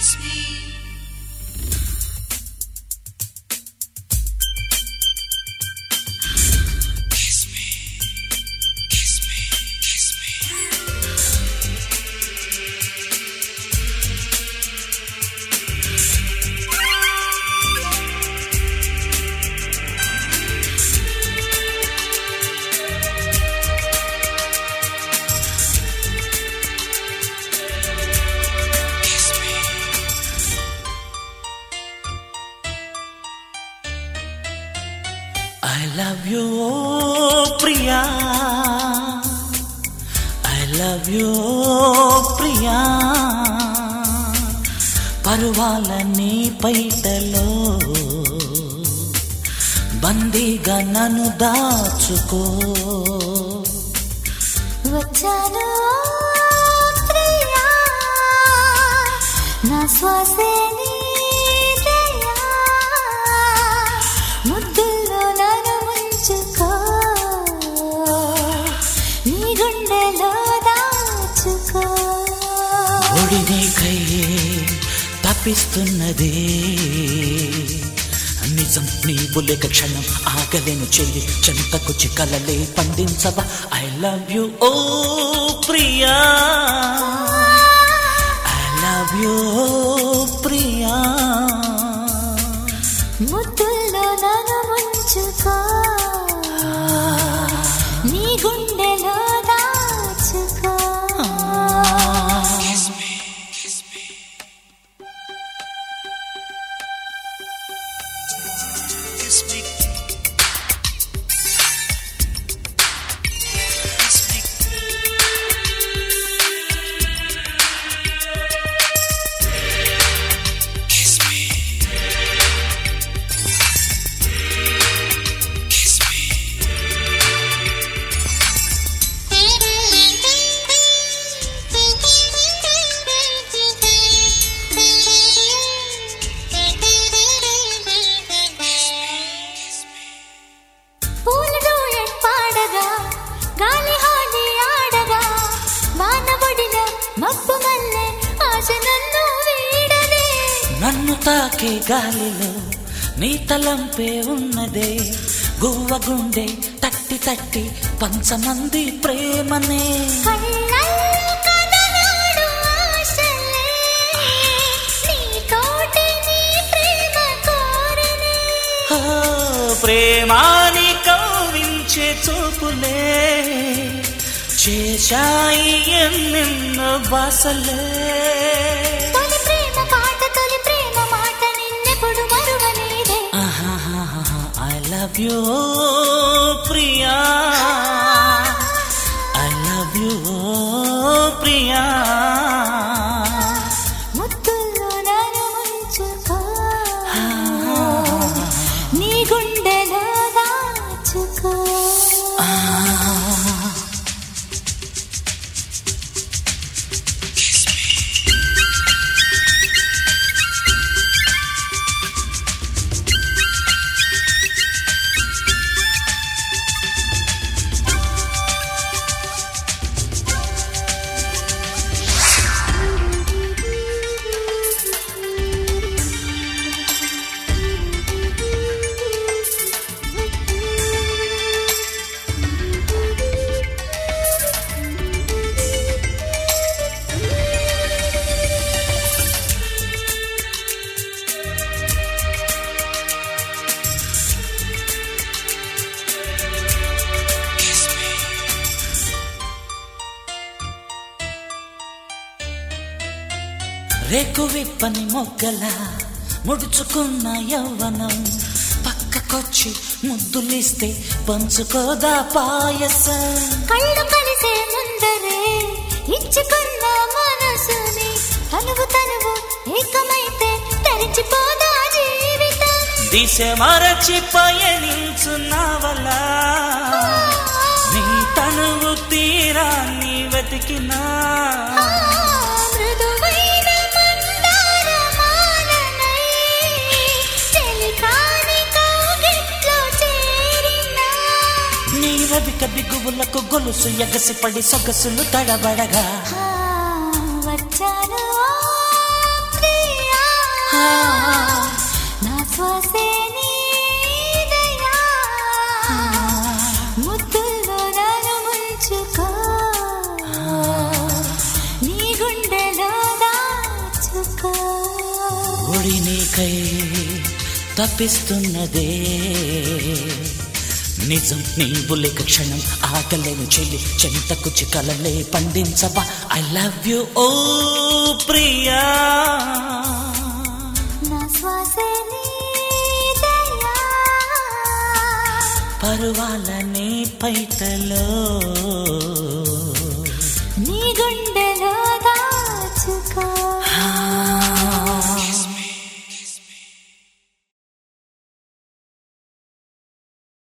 I love you, oh Priya. I love you, oh Priya. పరువాలని పైటలో బందీగా నన్ను దాచుకో. వచ్చాను ప్రియా, నా శ్వాసే నీదయ్యా, ముద్దుల్లో నన్ను ముంచుకో, నీ గుండెలో దాచుకో. ఒడినికై తప్పిస్తున్నదే నిజం, నీవు లేక క్షణం ఆగలేను చెల్లి, చెంతకొచ్చి కలలే పండించవా. ఐ లవ్ యు ఓ ప్రియా, ఐ లవ్ యు ఓ ప్రియా. ముద్దుల్లో నన్ను ముంచుకో, నీ గుండెలో దాచుకో. గాలి హాడి ఆడగా వానబడిన మబ్బు మల్లె ఆశ నన్ను వీడలే. నన్ను తాకే గాలిలో నీ తలంపే ఉన్నదే, గువ్వ గుండె తట్టి తట్టి పంచమంది ప్రేమనే. కళ్ళల్లో కదలాడు ఆశలే, నీతోటి నీ ప్రేమ కోరనే. ప్రేమాని కవ్వించే చూపులే చేశాయి ఎన్నెన్నో బాసలే. తొలి ప్రేమ పాట, తొలి ప్రేమ మాట నిన్నెప్పుడు మరువలేదే. ఐ లవ్ యు ప్రియా, ఐ లవ్ యు ప్రియా. ముద్దుల్లో నన్ను ముంచుకో, నీ గుండెలో దాచుకో. రేకు విప్పని మొగ్గల ముడుచుకున్న యవ్వనం, పక్కకొచ్చి ముద్దులిస్తే పంచుకోదా పాయసం. కళ్ళు కలిసే ముందరే ఇచ్చుకున్న మనసుని, తనువు తనువు ఏకమైతే తెరిచిపోదా జీవితం. దిశ మరచి పయనించున్నావల, నీ తనువు తీరాన్ని వెతికినా. మృదువైన మందార మాలనై చెలికాని కౌగిట్లో చేరినా. నీ రవిక బిగువులకు గొలుసు ఎగసిపడి సొగసులు తడబడగా. వచ్చాను ప్రియా. గురి నీకై తప్పిస్తున్నదే నిజం నీవు లేక క్షణం ఆగలేను చెల్లి చెంతకు చికలలే పండించవా ఐ లవ్ యు ఓ ప్రియా నా శ్వాసే నీదయ్యా పరువాలనే పైటలో నీ గుండె